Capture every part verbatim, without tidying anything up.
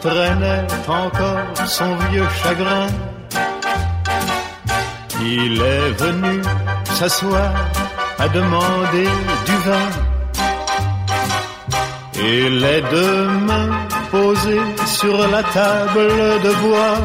traînait encore son vieux chagrin. Il est venu s'asseoir à demander du vin, et les deux mains posées sur la table de bois,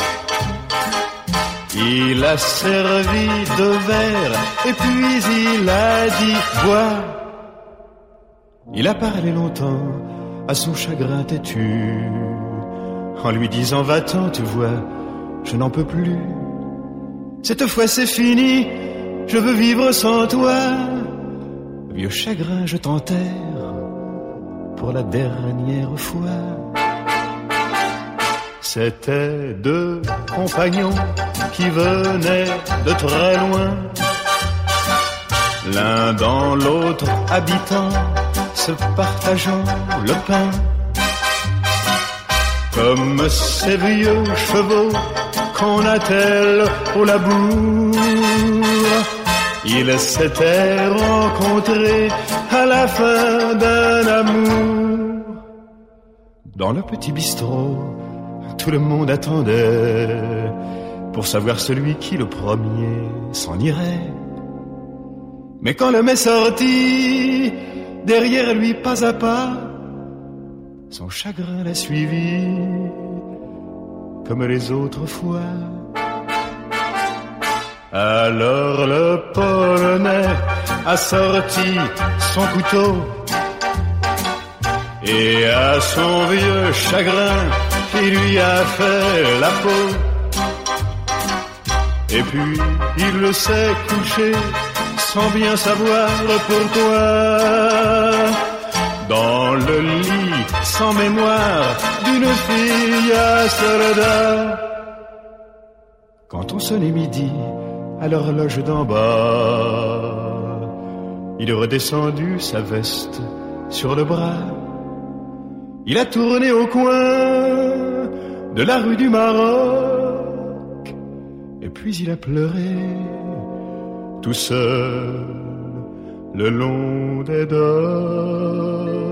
il a servi deux verres et puis il a dit bois. Il a parlé longtemps à son chagrin têtu, en lui disant va-t'en, tu vois, je n'en peux plus. Cette fois c'est fini, je veux vivre sans toi. Vieux chagrin, je t'enterre pour la dernière fois. C'étaient deux compagnons qui venaient de très loin, l'un dans l'autre habitant, se partageant le pain. Comme ces vieux chevaux qu'on attelle au labour, ils s'étaient rencontrés à la fin d'un amour. Dans le petit bistrot, tout le monde attendait pour savoir celui qui le premier s'en irait. Mais quand l'homme est sorti, derrière lui pas à pas, son chagrin l'a suivi comme les autres fois. Alors le Polonais a sorti son couteau et à son vieux chagrin il lui a fait la peau. Et puis il s'est couché sans bien savoir pourquoi, dans le lit sans mémoire d'une fille à soldat. Quand on sonnait midi à l'horloge d'en bas, il est redescendu sa veste sur le bras. Il a tourné au coin de la rue du Maroc, et puis il a pleuré tout seul le long des docks.